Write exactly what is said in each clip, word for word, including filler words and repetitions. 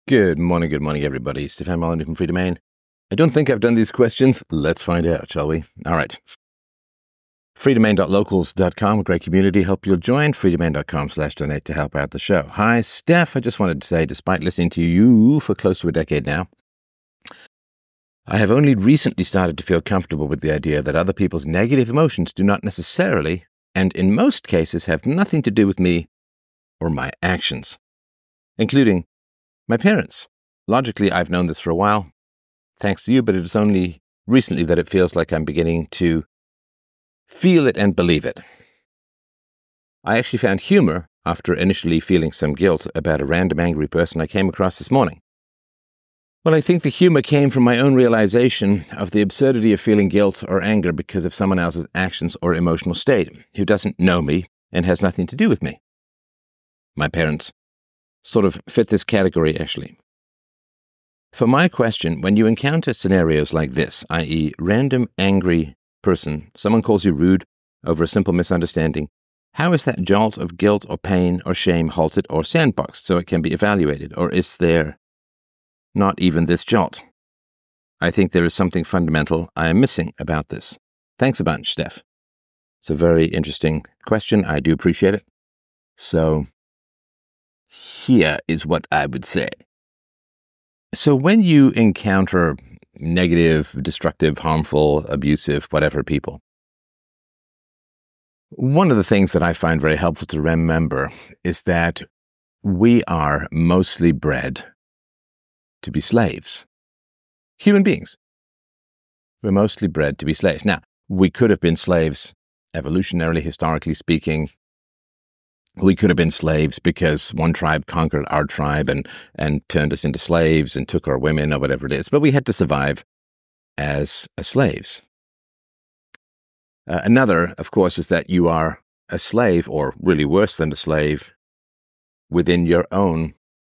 Good morning, good morning, everybody. Stefan Molyneux from Freedomain. I don't think I've done these questions. Let's find out, shall we? All right. freedomain dot locals dot com, a great community. Hope you'll join. freedomain dot com slash donate to help out the show. Hi, Steph. I just wanted to say, despite listening to you for close to a decade now, I have only recently started to feel comfortable with the idea that other people's negative emotions do not necessarily, and in most cases, have nothing to do with me or my actions, including my parents. Logically, I've known this for a while, thanks to you, but it is only recently that it feels like I'm beginning to feel it and believe it. I actually found humor after initially feeling some guilt about a random angry person I came across this morning. Well, I think the humor came from my own realization of the absurdity of feeling guilt or anger because of someone else's actions or emotional state, who doesn't know me and has nothing to do with me. My parents sort of fit this category, actually. For my question, when you encounter scenarios like this, that is, random angry person, someone calls you rude over a simple misunderstanding, how is that jolt of guilt or pain or shame halted or sandboxed so it can be evaluated? Or is there not even this jolt? I think there is something fundamental I am missing about this. Thanks a bunch, Steph. It's a very interesting question. I do appreciate it. So here is what I would say. So when you encounter negative, destructive, harmful, abusive, whatever people, one of the things that I find very helpful to remember is that we are mostly bred to be slaves. Human beings. We're mostly bred to be slaves. Now, we could have been slaves evolutionarily, historically speaking. We could have been slaves because one tribe conquered our tribe and, and turned us into slaves and took our women or whatever it is. But we had to survive as, as slaves. Uh, another, of course, is that you are a slave, or really worse than a slave, within your own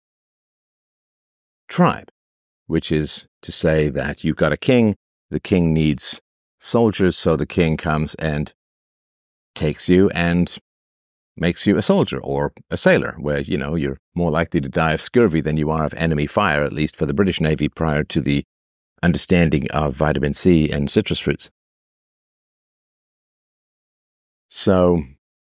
tribe, which is to say that you've got a king, the king needs soldiers, so the king comes and takes you and makes you a soldier or a sailor, where, you know, you're more likely to die of scurvy than you are of enemy fire, at least for the British Navy prior to the understanding of vitamin C and citrus fruits. So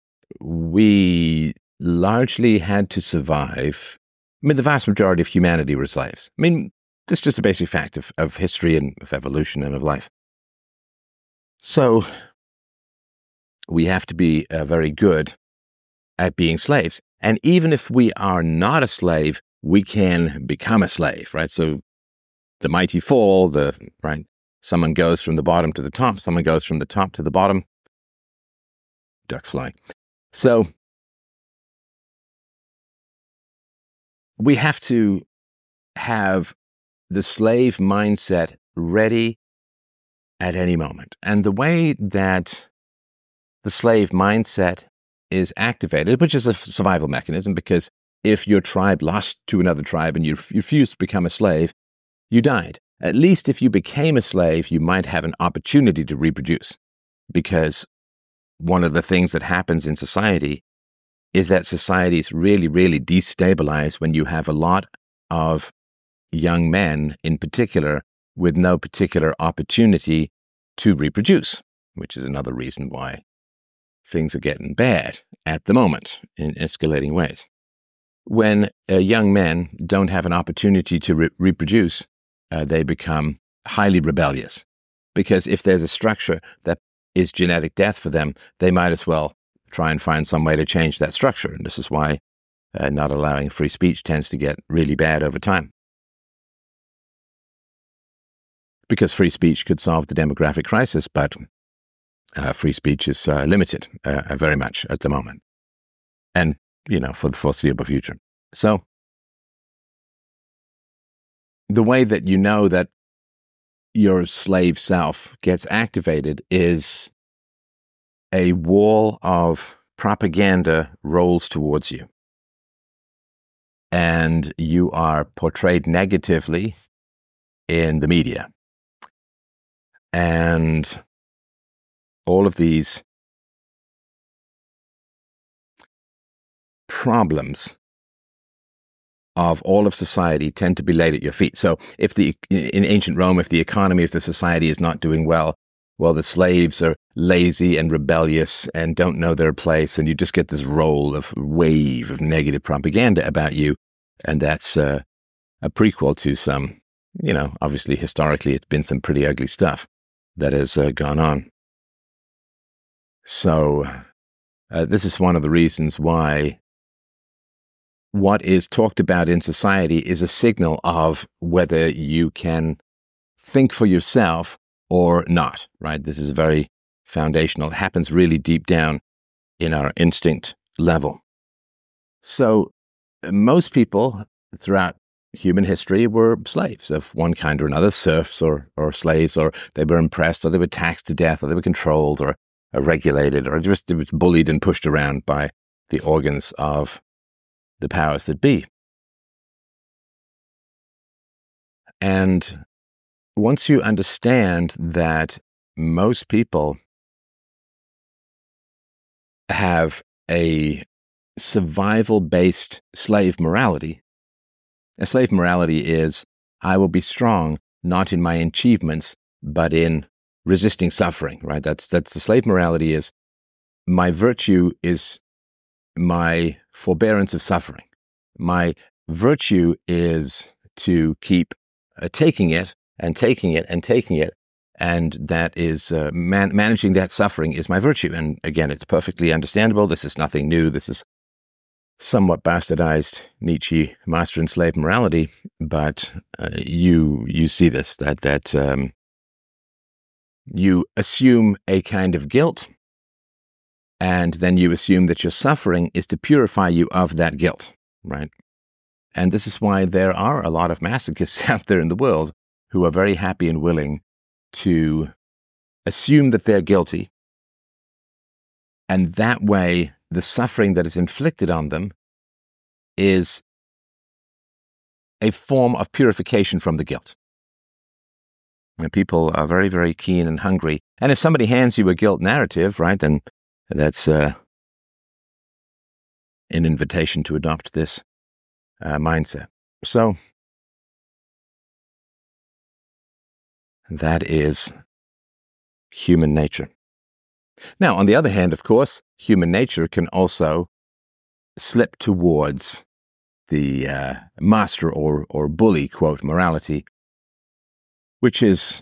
we largely had to survive. I mean, the vast majority of humanity were slaves. I mean, this is just a basic fact of, of history and of evolution and of life. So we have to be uh, very good at being slaves. And even if we are not a slave, we can become a slave, right? So the mighty fall, the right, someone goes from the bottom to the top, someone goes from the top to the bottom. Ducks flying. So we have to have the slave mindset ready at any moment. And the way that the slave mindset is activated, which is a survival mechanism, because if your tribe lost to another tribe and you refused to become a slave, you died. At least if you became a slave, you might have an opportunity to reproduce, because one of the things that happens in society is that society is really, really destabilized when you have a lot of young men in particular with no particular opportunity to reproduce, which is another reason why things are getting bad at the moment in escalating ways. When uh, young men don't have an opportunity to re- reproduce, uh, they become highly rebellious. Because if there's a structure that is genetic death for them, they might as well try and find some way to change that structure. And this is why uh, not allowing free speech tends to get really bad over time. Because free speech could solve the demographic crisis, but Uh, free speech is uh, limited uh, very much at the moment, and, you know, for the foreseeable future. So the way that you know that your slave self gets activated is a wall of propaganda rolls towards you, and you are portrayed negatively in the media. And all of these problems of all of society tend to be laid at your feet. So if the in ancient Rome, if the economy of the society is not doing well, well, the slaves are lazy and rebellious and don't know their place, and you just get this roll of wave of negative propaganda about you, and that's uh, a prequel to some, you know, obviously historically it's been some pretty ugly stuff that has uh, gone on. So uh, this is one of the reasons why what is talked about in society is a signal of whether you can think for yourself or not, right? This is very foundational. It happens really deep down in our instinct level. So most people throughout human history were slaves of one kind or another, serfs or, or slaves, or they were oppressed, or they were taxed to death, or they were controlled or, or regulated, or just bullied and pushed around by the organs of the powers that be. And once you understand that most people have a survival-based slave morality, a slave morality is, I will be strong, not in my achievements, but in resisting suffering, right? That's, that's the slave morality is, my virtue is my forbearance of suffering. My virtue is to keep uh, taking it and taking it and taking it, and that is uh, man- managing that suffering is my virtue. And again, it's perfectly understandable. This is nothing new. This is somewhat bastardized Nietzsche master and slave morality, but uh, you you see this that that um, you assume a kind of guilt, and then you assume that your suffering is to purify you of that guilt, right? And this is why there are a lot of masochists out there in the world who are very happy and willing to assume that they're guilty, and that way the suffering that is inflicted on them is a form of purification from the guilt. And people are very, very keen and hungry. And if somebody hands you a guilt narrative, right, then that's uh, an invitation to adopt this uh, mindset. So that is human nature. Now, on the other hand, of course, human nature can also slip towards the uh, master or, or bully, quote, morality, which is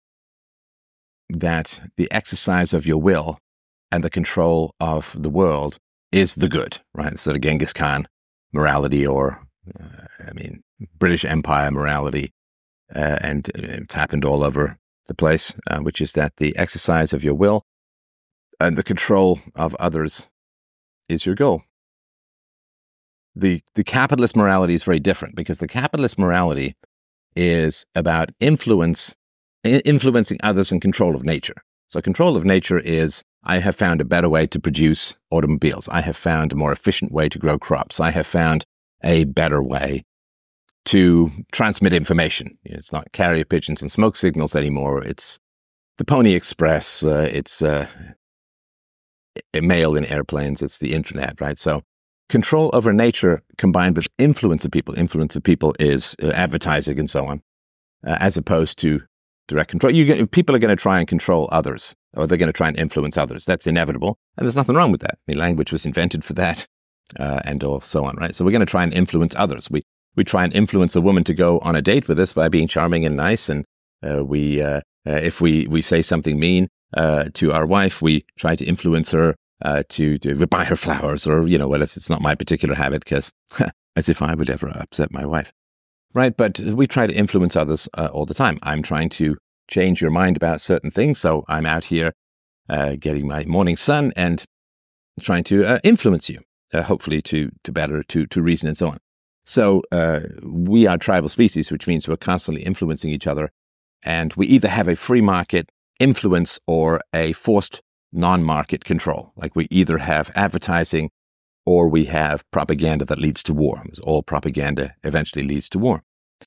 that the exercise of your will and the control of the world is the good, right? So the Genghis Khan morality, or, uh, I mean, British Empire morality, uh, and it's happened all over the place, uh, which is that the exercise of your will and the control of others is your goal. The the capitalist morality is very different, because the capitalist morality is about influence, influencing others and control of nature. So control of nature is, I have found a better way to produce automobiles. I have found a more efficient way to grow crops. I have found a better way to transmit information. It's not carrier pigeons and smoke signals anymore. It's the Pony Express. Uh, it's uh, mail in airplanes. It's the internet, right? So control over nature combined with influence of people. Influence of people is uh, advertising and so on, uh, as opposed to direct control. You, people are going to try and control others, or they're going to try and influence others. That's inevitable, and there's nothing wrong with that. I mean, language was invented for that, uh, and or so on, right? So we're going to try and influence others. We we try and influence a woman to go on a date with us by being charming and nice, and uh, we uh, uh, if we we say something mean uh, to our wife, we try to influence her uh, to to buy her flowers, or you know, well, it's, it's not my particular habit, because as if I would ever upset my wife. Right, but we try to influence others uh, all the time. I'm trying to change your mind about certain things, so I'm out here uh, getting my morning sun and trying to uh, influence you, uh, hopefully to to better, to to reason and so on. So uh, we are tribal species, which means we're constantly influencing each other, and we either have a free market influence or a forced non-market control. Like we either have advertising or we have propaganda that leads to war. Because all propaganda eventually leads to war.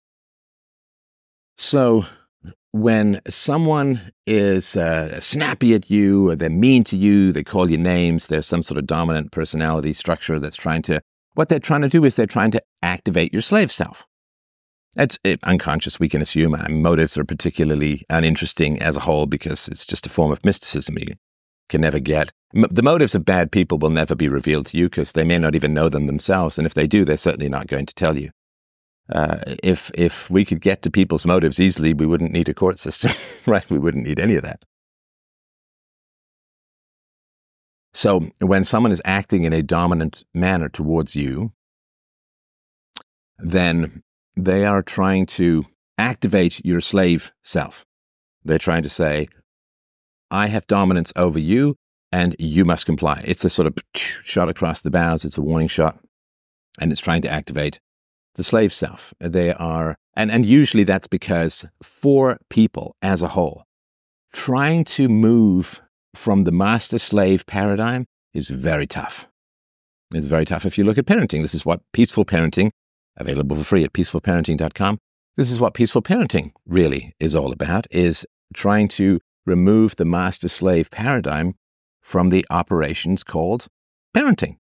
So when someone is uh, snappy at you, or they're mean to you, they call you names, there's some sort of dominant personality structure that's trying to what they're trying to do is they're trying to activate your slave self. It's it, unconscious, we can assume. Uh, motives are particularly uninteresting as a whole because it's just a form of mysticism you can never get. M- the motives of bad people will never be revealed to you because they may not even know them themselves. And if they do, they're certainly not going to tell you. Uh, if if we could get to people's motives easily, we wouldn't need a court system, right? We wouldn't need any of that. So when someone is acting in a dominant manner towards you, then they are trying to activate your slave self. They're trying to say, I have dominance over you and you must comply. It's a sort of shot across the bows. It's a warning shot. And it's trying to activate the slave self. They are, and, and usually that's because for people as a whole, trying to move from the master-slave paradigm is very tough. It's very tough. If you look at parenting, this is what peaceful parenting, available for free at peaceful parenting dot com. This is what peaceful parenting really is all about, is trying to remove the master-slave paradigm from the operations called parenting.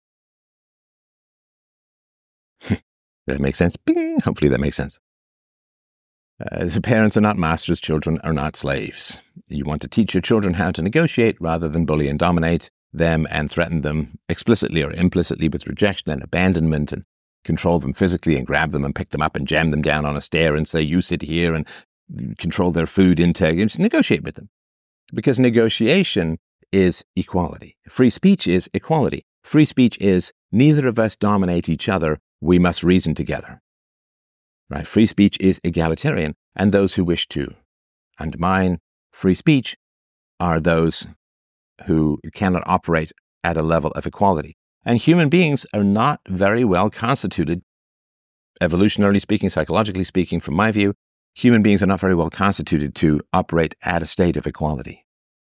That makes sense? Bing! Hopefully that makes sense. Uh, the parents are not masters, children are not slaves. You want to teach your children how to negotiate rather than bully and dominate them and threaten them explicitly or implicitly with rejection and abandonment and control them physically and grab them and pick them up and jam them down on a stair and say, you sit here, and control their food intake and just negotiate with them. Because negotiation is equality. Free speech is equality. Free speech is neither of us dominate each other. We must reason together. Right? Free speech is egalitarian, and those who wish to undermine free speech are those who cannot operate at a level of equality. And human beings are not very well constituted, evolutionarily speaking, psychologically speaking, from my view, human beings are not very well constituted to operate at a state of equality.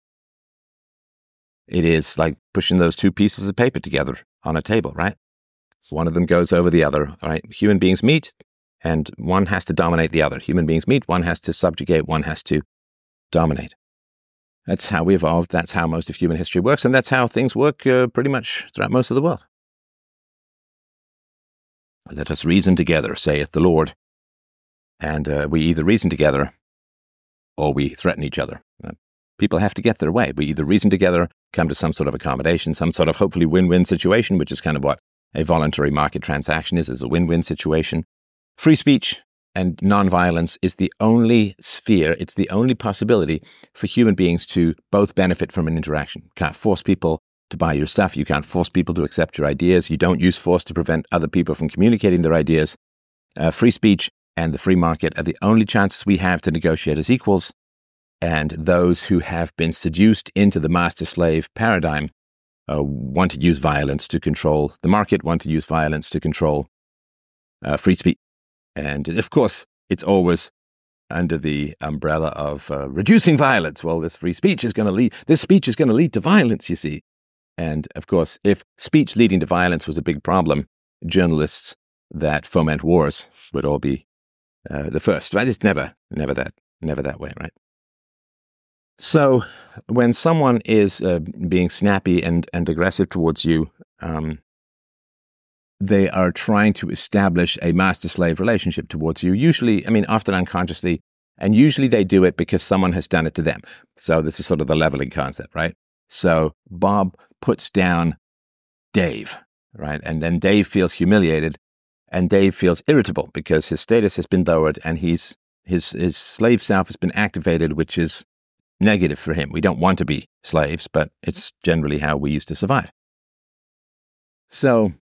It is like pushing those two pieces of paper together on a table, right? One of them goes over the other, right? Human beings meet, and one has to dominate the other. Human beings meet, one has to subjugate, one has to dominate. That's how we evolved. That's how most of human history works, and that's how things work uh, pretty much throughout most of the world. Let us reason together, saith the Lord. And uh, we either reason together or we threaten each other. Uh, people have to get their way. We either reason together, come to some sort of accommodation, some sort of hopefully win-win situation, which is kind of what a voluntary market transaction is, is a win-win situation. Free speech and nonviolence is the only sphere, it's the only possibility for human beings to both benefit from an interaction. You can't force people to buy your stuff. You can't force people to accept your ideas. You don't use force to prevent other people from communicating their ideas. Uh, free speech and the free market are the only chances we have to negotiate as equals. And those who have been seduced into the master-slave paradigm uh, want to use violence to control the market, want to use violence to control uh, free speech. And of course, it's always under the umbrella of uh, reducing violence. Well, this free speech is going to lead, this speech is going to lead to violence, you see. And of course, if speech leading to violence was a big problem, journalists that foment wars would all be uh, the first. Right? It's never, never that, never that way, right? So when someone is uh, being snappy and, and aggressive towards you, um, they are trying to establish a master-slave relationship towards you, usually, I mean, often unconsciously, and usually they do it because someone has done it to them. So this is sort of the leveling concept, right? So Bob puts down Dave, right? And then Dave feels humiliated, and Dave feels irritable because his status has been lowered and he's his his slave self has been activated, which is negative for him. We don't want to be slaves, but it's generally how we used to survive. So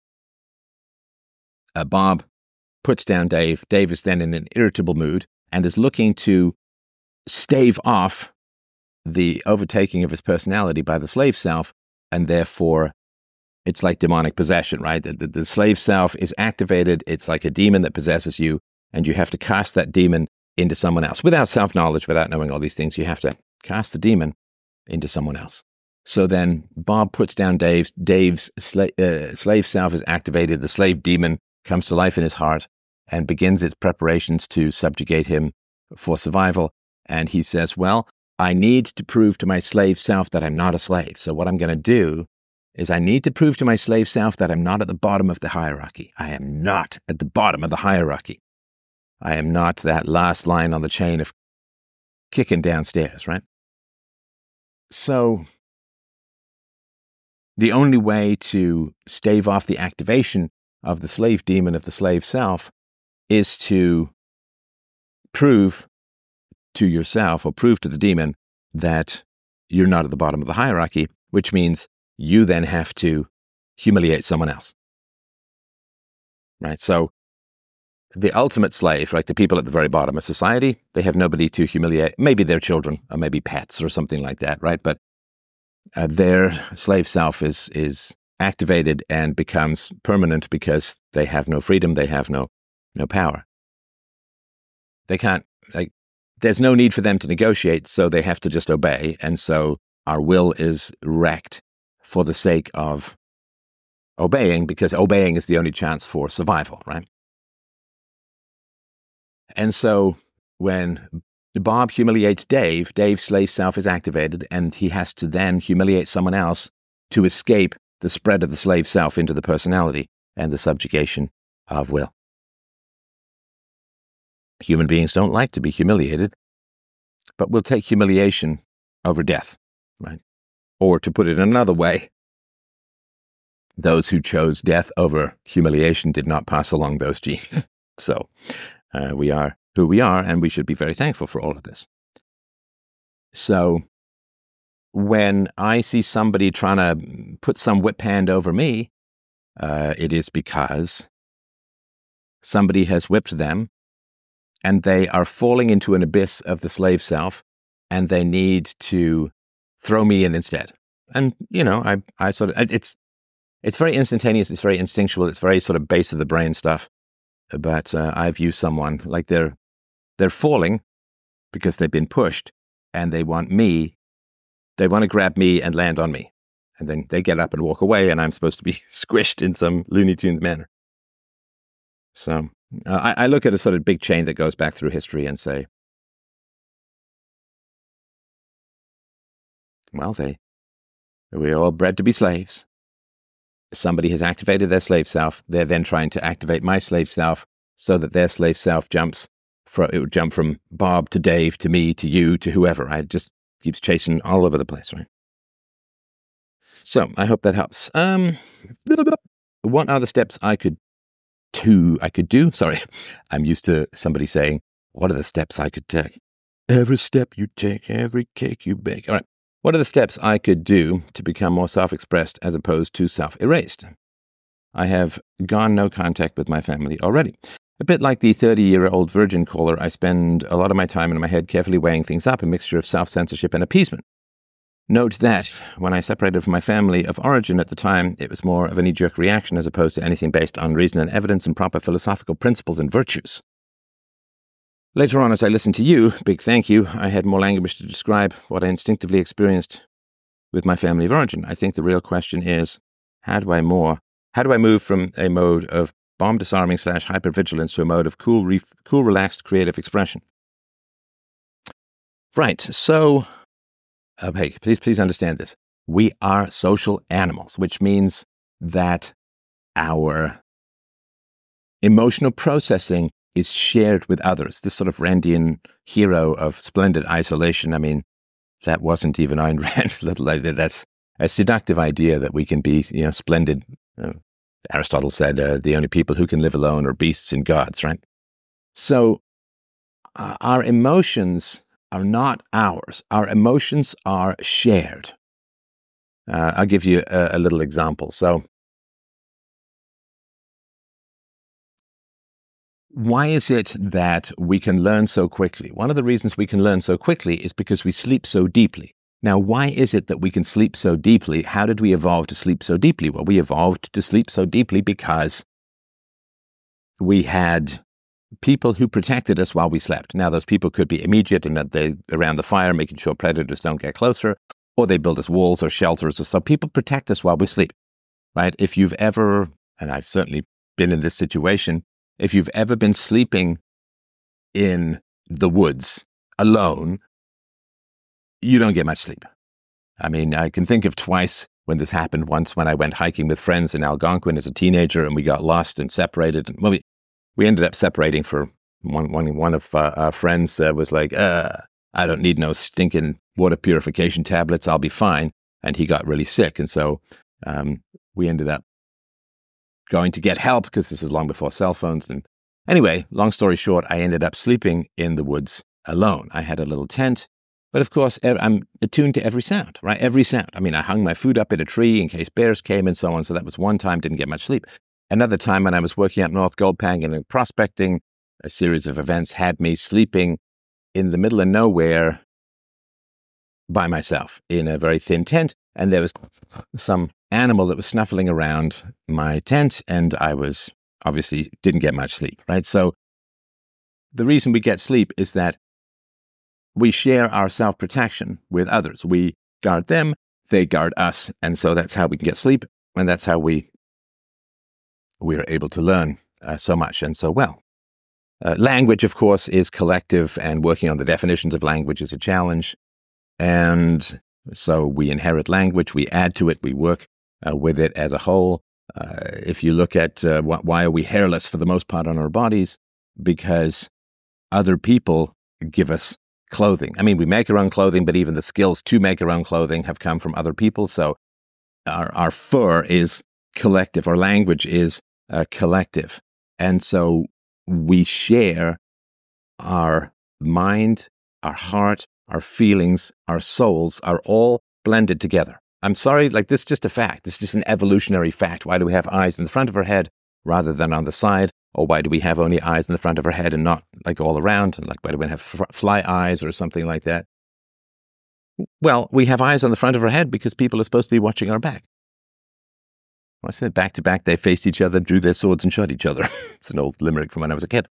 Uh, Bob puts down Dave. Dave is then in an irritable mood and is looking to stave off the overtaking of his personality by the slave self, and therefore it's like demonic possession, right? The, the, the slave self is activated. It's like a demon that possesses you, and you have to cast that demon into someone else. Without self-knowledge, without knowing all these things, you have to cast the demon into someone else. So then Bob puts down Dave's. Dave's sla- uh, slave self is activated. The slave demon comes to life in his heart and begins its preparations to subjugate him for survival. And he says, well, I need to prove to my slave self that I'm not a slave. So what I'm going to do is I need to prove to my slave self that I'm not at the bottom of the hierarchy. I am not at the bottom of the hierarchy. I am not that last line on the chain of kicking downstairs, right? So the only way to stave off the activation of the slave demon of the slave self is to prove to yourself or prove to the demon that you're not at the bottom of the hierarchy, which means you then have to humiliate someone else. Right? So the ultimate slave, like the people at the very bottom of society, they have nobody to humiliate. Maybe their children or maybe pets or something like that, right? But uh, their slave self is is activated and becomes permanent because they have no freedom, they have no no power. They can't, like, there's no need for them to negotiate, so they have to just obey. And so our will is wrecked for the sake of obeying, because obeying is the only chance for survival, right? And so when Bob humiliates Dave, Dave's slave self is activated, and he has to then humiliate someone else to escape the spread of the slave self into the personality and the subjugation of will. Human beings don't like to be humiliated, but we'll take humiliation over death, right? Or to put it another way, those who chose death over humiliation did not pass along those genes. So uh, we are who we are, and we should be very thankful for all of this. So when I see somebody trying to put some whip hand over me, uh, it is because somebody has whipped them, and they are falling into an abyss of the slave self, and they need to throw me in instead. And, you know, I, I sort of, it's, it's very instantaneous, it's very instinctual, it's very sort of base of the brain stuff. But uh, I view someone like they're, they're falling because they've been pushed, and they want me, they want to grab me and land on me. And then they get up and walk away, and I'm supposed to be squished in some Looney Tunes manner. So uh, I, I look at a sort of big chain that goes back through history and say, well, they, we're all bred to be slaves. Somebody has activated their slave self. They're then trying to activate my slave self so that their slave self jumps from, it would jump from Bob to Dave to me to you to whoever, right? It just keeps chasing all over the place, right? So I hope that helps. Um, what are the steps I could to I could do? Sorry, I'm used to somebody saying, what are the steps I could take? Every step you take, every cake you bake. All right. What are the steps I could do to become more self-expressed as opposed to self-erased? I have gone no contact with my family already. A bit like the thirty-year-old virgin caller, I spend a lot of my time in my head carefully weighing things up, a mixture of self-censorship and appeasement. Note that when I separated from my family of origin at the time, it was more of a knee-jerk reaction as opposed to anything based on reason and evidence and proper philosophical principles and virtues. Later on, as I listened to you, big thank you, I had more language to describe what I instinctively experienced with my family of origin. I think the real question is, how do I more, how do I move from a mode of bomb disarming slash hypervigilance to a mode of cool, re- cool, relaxed, creative expression? Right, so, uh, hey, please, please understand this. We are social animals, which means that our emotional processing is shared with others. This sort of Randian hero of splendid isolation. I mean, that wasn't even Ayn Rand. Little idea. That's a seductive idea that we can be, you know, splendid. Uh, Aristotle said uh, the only people who can live alone are beasts and gods, right? So uh, our emotions are not ours. Our emotions are shared. Uh, I'll give you a, a little example. So why is it that we can learn so quickly? One of the reasons we can learn so quickly is because we sleep so deeply. Now, why is it that we can sleep so deeply? How did we evolve to sleep so deeply? Well, we evolved to sleep so deeply because we had people who protected us while we slept. Now, those people could be immediate and that they around the fire, making sure predators don't get closer, or they build us walls or shelters or so. People protect us while we sleep, right? If you've ever, and I've certainly been in this situation, if you've ever been sleeping in the woods alone, you don't get much sleep. I mean, I can think of twice when this happened once when I went hiking with friends in Algonquin as a teenager, and we got lost and separated. Well, we, we ended up separating for one, one, one of uh, our friends uh, was like, uh, I don't need no stinking water purification tablets. I'll be fine. And he got really sick. And so um, we ended up going to get help because this is long before cell phones. And anyway, long story short, I ended up sleeping in the woods alone. I had a little tent, but of course, I'm attuned to every sound, right? Every sound. I mean, I hung my food up in a tree in case bears came and so on. So that was one time, didn't get much sleep. Another time when I was working up North Goldpang and prospecting, a series of events had me sleeping in the middle of nowhere by myself in a very thin tent. And there was some animal that was snuffling around my tent, and I was obviously didn't get much sleep, right? So the reason we get sleep is that we share our self-protection with others. We guard them, they guard us. And so that's how we can get sleep. And that's how we, we are able to learn uh, so much and so well. Uh, language, of course, is collective, and working on the definitions of language is a challenge. And so we inherit language, we add to it, we work uh, with it as a whole. Uh, if you look at uh, wh- why are we hairless for the most part on our bodies? Because other people give us clothing. I mean, we make our own clothing, but even the skills to make our own clothing have come from other people. So our, our fur is collective, our language is uh, collective. And so we share our mind, our heart, our feelings, our souls are all blended together. I'm sorry, like this is just a fact. This is just an evolutionary fact. Why do we have eyes in the front of our head rather than on the side? Or why do we have only eyes in the front of our head and not like all around? Like why do we have f- fly eyes or something like that? Well, we have eyes on the front of our head because people are supposed to be watching our back. Well, I said back to back, they faced each other, drew their swords and shot each other. It's an old limerick from when I was a kid.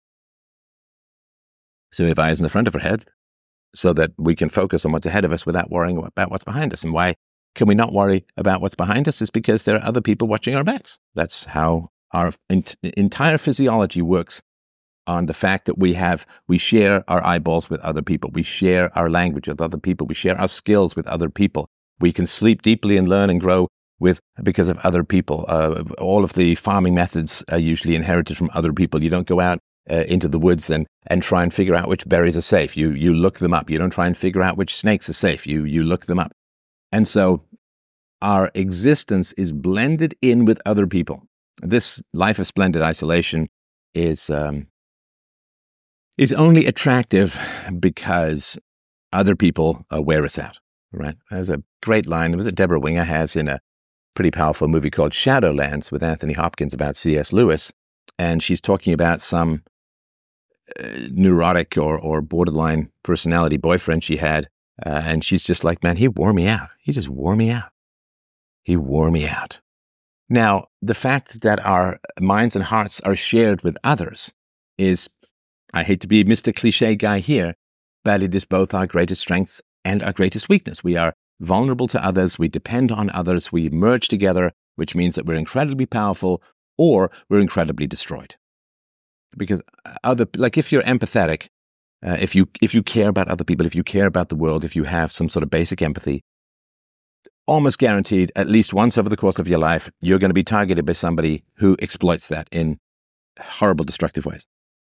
So we have eyes in the front of our head so that we can focus on what's ahead of us without worrying about what's behind us. And why can we not worry about what's behind us is because there are other people watching our backs. That's how our ent- entire physiology works, on the fact that we have, we share our eyeballs with other people. We share our language with other people. We share our skills with other people. We can sleep deeply and learn and grow with because of other people. Uh, all of the farming methods are usually inherited from other people. You don't go out uh, into the woods and, and try and figure out which berries are safe. You you look them up. You don't try and figure out which snakes are safe. You you look them up. And so our existence is blended in with other people. This life of splendid isolation is um, is only attractive because other people uh, wear us out, right? There's a great line, it was that Deborah Winger has in a pretty powerful movie called Shadowlands with Anthony Hopkins about C S Lewis, and she's talking about some uh, neurotic or, or borderline personality boyfriend she had, uh, and she's just like, man, he wore me out. He just wore me out. He wore me out. Now, the fact that our minds and hearts are shared with others is, I hate to be Mister Cliche guy here, but it is both our greatest strength and our greatest weakness. We are vulnerable to others, we depend on others, we merge together, which means that we're incredibly powerful or we're incredibly destroyed. Because other, like if you're empathetic, uh, if you if you care about other people, if you care about the world, if you have some sort of basic empathy, almost guaranteed, at least once over the course of your life, you're going to be targeted by somebody who exploits that in horrible, destructive ways.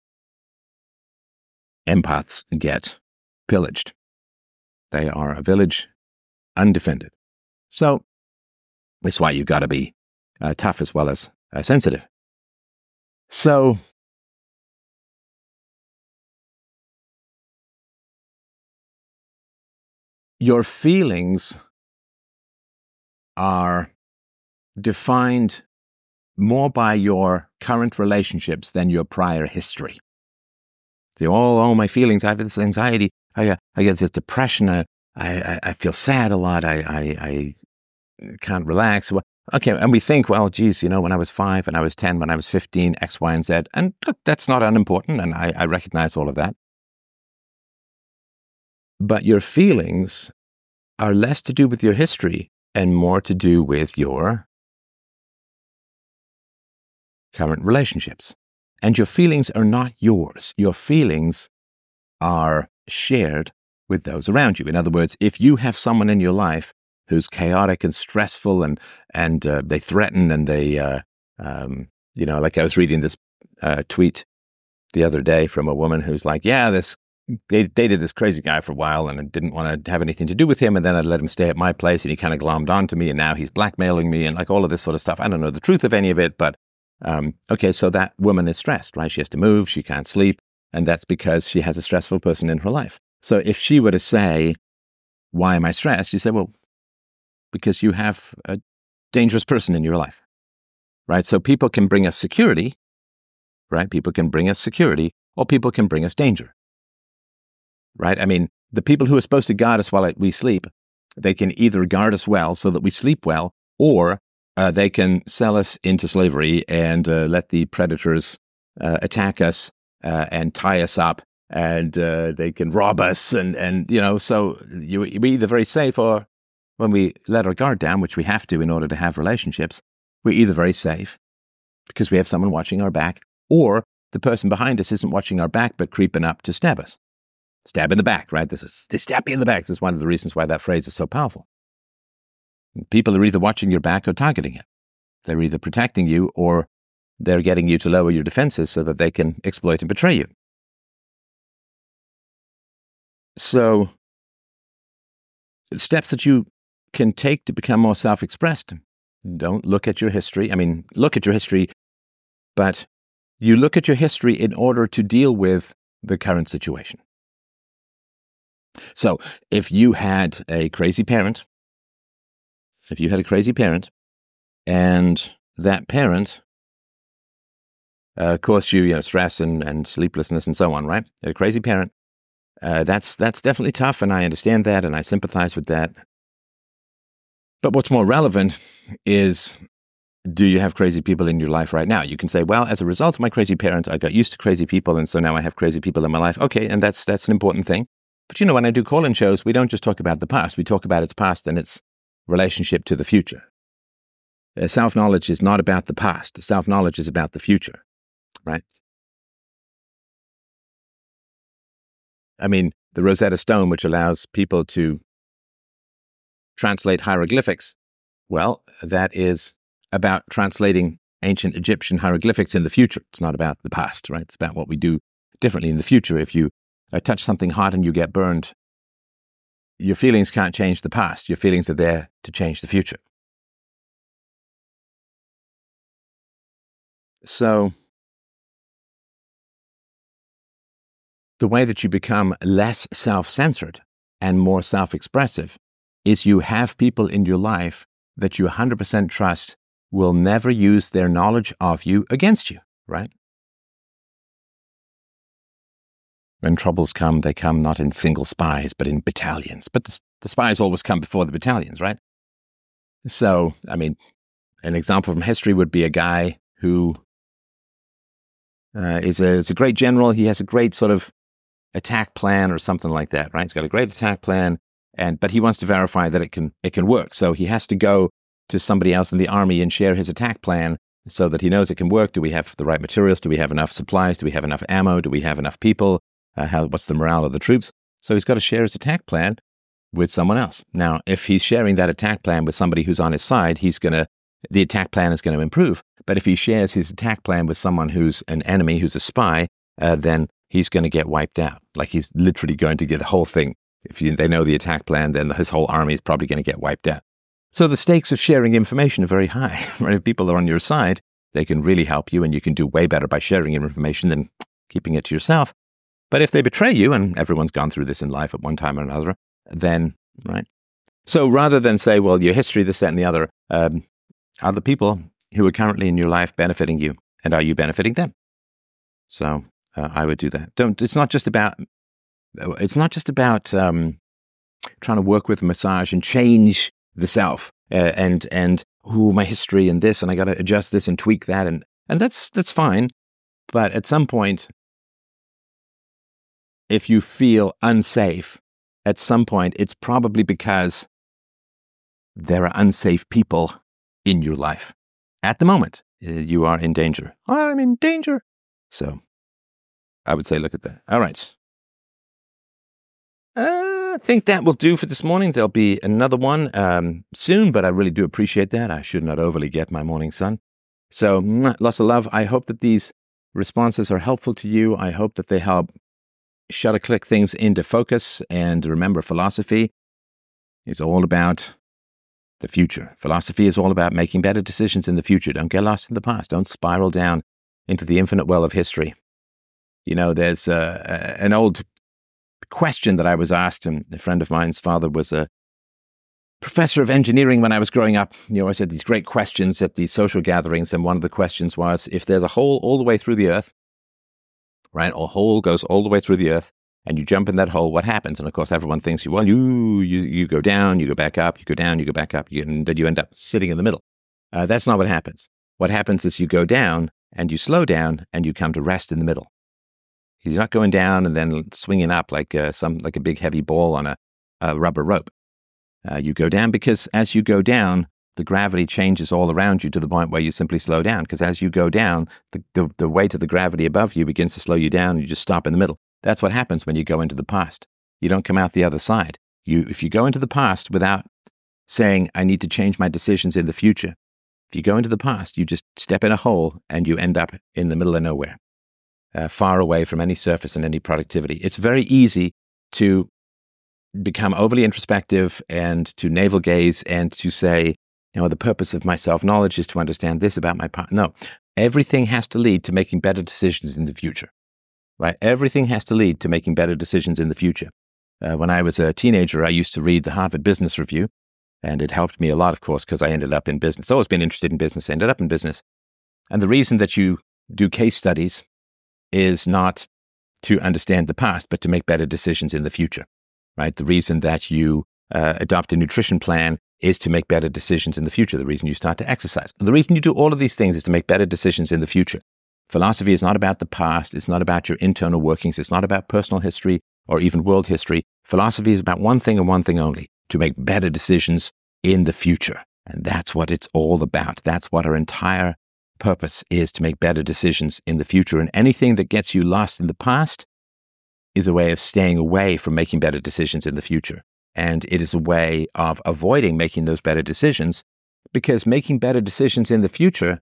Empaths get pillaged. They are a village undefended. So that's why you've got to be uh, tough as well as uh, sensitive. So your feelings are defined more by your current relationships than your prior history. So, oh, oh, my feelings, I have this anxiety, I, I get this depression, I, I, I feel sad a lot, I, I, I can't relax. Okay, and we think, well, geez, you know, when I was five, and I was ten, when I was fifteen, X, Y, and Z, and look, that's not unimportant, and I, I recognize all of that. But your feelings are less to do with your history and more to do with your current relationships. And your feelings are not yours. Your feelings are shared with those around you. In other words, if you have someone in your life who's chaotic and stressful, and and uh, they threaten, and they, uh, um, you know, like I was reading this uh, tweet the other day from a woman who's like, yeah, this they dated this crazy guy for a while, and I didn't want to have anything to do with him, and then I'd let him stay at my place, and he kind of glommed onto me, and now he's blackmailing me, and like all of this sort of stuff. I don't know the truth of any of it, but um, okay, so that woman is stressed, right? She has to move, she can't sleep, and that's because she has a stressful person in her life. So if she were to say, why am I stressed? You say, well, because you have a dangerous person in your life, right? So people can bring us security, right? People can bring us security, or people can bring us danger, right? I mean, the people who are supposed to guard us while we sleep, they can either guard us well so that we sleep well, or uh, they can sell us into slavery and uh, let the predators uh, attack us uh, and tie us up, and uh, they can rob us, and, and you know, so you, we're either very safe, or when we let our guard down, which we have to in order to have relationships, we're either very safe because we have someone watching our back, or the person behind us isn't watching our back but creeping up to stab us. Stab in the back, right? This is, they stab me in the back. This is one of the reasons why that phrase is so powerful. People are either watching your back or targeting it. They're either protecting you, or they're getting you to lower your defenses so that they can exploit and betray you. So, steps that you can take to become more self-expressed. Don't look at your history. I mean, look at your history, but you look at your history in order to deal with the current situation. So, if you had a crazy parent, if you had a crazy parent, and that parent uh, caused you, you know, stress and, and sleeplessness and so on, right? A crazy parent, uh, that's that's definitely tough, and I understand that, and I sympathize with that. But what's more relevant is, do you have crazy people in your life right now? You can say, well, as a result of my crazy parent, I got used to crazy people, and so now I have crazy people in my life. Okay, and that's that's an important thing. But you know, when I do call-in shows, we don't just talk about the past. We talk about its past and its relationship to the future. Uh, self-knowledge is not about the past. Self-knowledge is about the future, right? I mean, the Rosetta Stone, which allows people to translate hieroglyphics, well, that is about translating ancient Egyptian hieroglyphics in the future. It's not about the past, right? It's about what we do differently in the future. If you uh, touch something hot and you get burned, your feelings can't change the past. Your feelings are there to change the future. So, the way that you become less self-censored and more self-expressive is you have people in your life that you one hundred percent trust will never use their knowledge of you against you, right? When troubles come, they come not in single spies, but in battalions. But the, the spies always come before the battalions, right? So, I mean, an example from history would be a guy who uh, is, a, is a great general. He has a great sort of attack plan or something like that, right? He's got a great attack plan, and but he wants to verify that it can it can work. So he has to go to somebody else in the army and share his attack plan so that he knows it can work. Do we have the right materials? Do we have enough supplies? Do we have enough ammo? Do we have enough people? Uh, how, what's the morale of the troops? So he's got to share his attack plan with someone else. Now, if he's sharing that attack plan with somebody who's on his side, he's going to, the attack plan is going to improve. But if he shares his attack plan with someone who's an enemy, who's a spy, uh, then he's going to get wiped out. Like, he's literally going to get the whole thing. If you, they know the attack plan, then his whole army is probably going to get wiped out. So the stakes of sharing information are very high, right? If people are on your side, they can really help you, and you can do way better by sharing your information than keeping it to yourself. But if they betray you, and everyone's gone through this in life at one time or another, then, right? So rather than say, well, your history, this, that, and the other, um, are the people who are currently in your life benefiting you, and are you benefiting them? So uh, I would do that. Don't. It's not just about. It's not just about um, trying to work with massage and change the self, uh, and and oh, my history and this, and I got to adjust this and tweak that, and and that's that's fine. But at some point, if you feel unsafe, at some point, it's probably because there are unsafe people in your life. At the moment, uh, you are in danger. I'm in danger. So I would say, look at that. All right. Uh, I think that will do for this morning. There'll be another one um, soon, but I really do appreciate that. I should not overly get my morning sun. So lots of love. I hope that these responses are helpful to you. I hope that they help shutter click things into focus. And remember, philosophy is all about the future. Philosophy is all about making better decisions in the future. Don't get lost in the past. Don't spiral down into the infinite well of history. You know, there's uh, an old question that I was asked, and a friend of mine's father was a professor of engineering when I was growing up. You know, I said these great questions at these social gatherings, and one of the questions was, if there's a hole all the way through the earth, right, a hole goes all the way through the earth, and you jump in that hole, what happens? And of course, everyone thinks, well, you you you go down, you go back up, you go down, you go back up, you, and then you end up sitting in the middle. Uh, that's not what happens. What happens is you go down, and you slow down, and you come to rest in the middle. You're not going down and then swinging up like uh, some like a big heavy ball on a, a rubber rope. Uh, you go down because as you go down, the gravity changes all around you to the point where you simply slow down. Because as you go down, the, the, the weight of the gravity above you begins to slow you down, and you just stop in the middle. That's what happens when you go into the past. You don't come out the other side. You, if you go into the past without saying, I need to change my decisions in the future, if you go into the past, you just step in a hole and you end up in the middle of nowhere. Uh, far away from any surface and any productivity. It's very easy to become overly introspective and to navel gaze and to say, you know, the purpose of my self-knowledge is to understand this about my part. No, everything has to lead to making better decisions in the future, right? Everything has to lead to making better decisions in the future. Uh, when I was a teenager, I used to read the Harvard Business Review, and it helped me a lot, of course, because I ended up in business. I've always been interested in business, I ended up in business. And the reason that you do case studies is not to understand the past, but to make better decisions in the future, right? The reason that you uh, adopt a nutrition plan is to make better decisions in the future. The reason you start to exercise. The reason you do all of these things is to make better decisions in the future. Philosophy is not about the past. It's not about your internal workings. It's not about personal history or even world history. Philosophy is about one thing and one thing only, to make better decisions in the future. And that's what it's all about. That's what our entire purpose is, to make better decisions in the future. And anything that gets you lost in the past is a way of staying away from making better decisions in the future. And it is a way of avoiding making those better decisions, because making better decisions in the future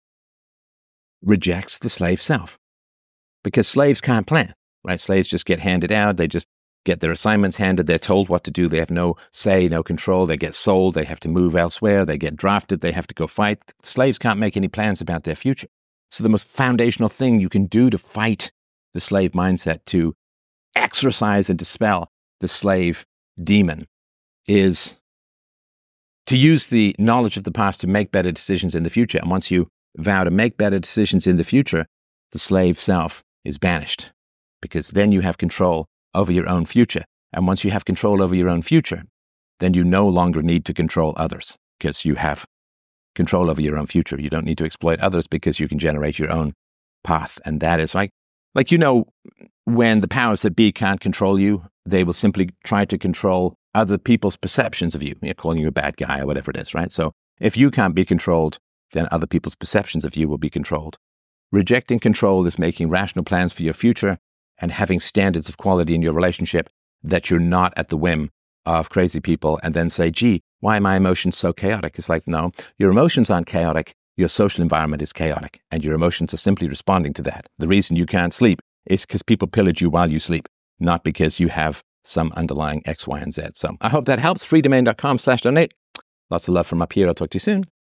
rejects the slave self. Because slaves can't plan, right? Slaves just get handed out. They just get their assignments handed. They're told what to do. They have no say, no control. They get sold. They have to move elsewhere. They get drafted. They have to go fight. Slaves can't make any plans about their future. So the most foundational thing you can do to fight the slave mindset, to exorcise and dispel the slave demon, is to use the knowledge of the past to make better decisions in the future. And once you vow to make better decisions in the future, the slave self is banished, because then you have control over your own future. And once you have control over your own future, then you no longer need to control others, because you have control over your own future. You don't need to exploit others because you can generate your own path. And that is like, like, you know, when the powers that be can't control you, they will simply try to control other people's perceptions of you, you know, calling you a bad guy or whatever it is, right? So if you can't be controlled, then other people's perceptions of you will be controlled. Rejecting control is making rational plans for your future and having standards of quality in your relationship that you're not at the whim of crazy people, and then say, gee, why are my emotions so chaotic? It's like, no, your emotions aren't chaotic. Your social environment is chaotic, and your emotions are simply responding to that. The reason you can't sleep is because people pillage you while you sleep, not because you have some underlying X, Y, and Z. So I hope that helps. freedomain.com slash donate. Lots of love from up here. I'll talk to you soon.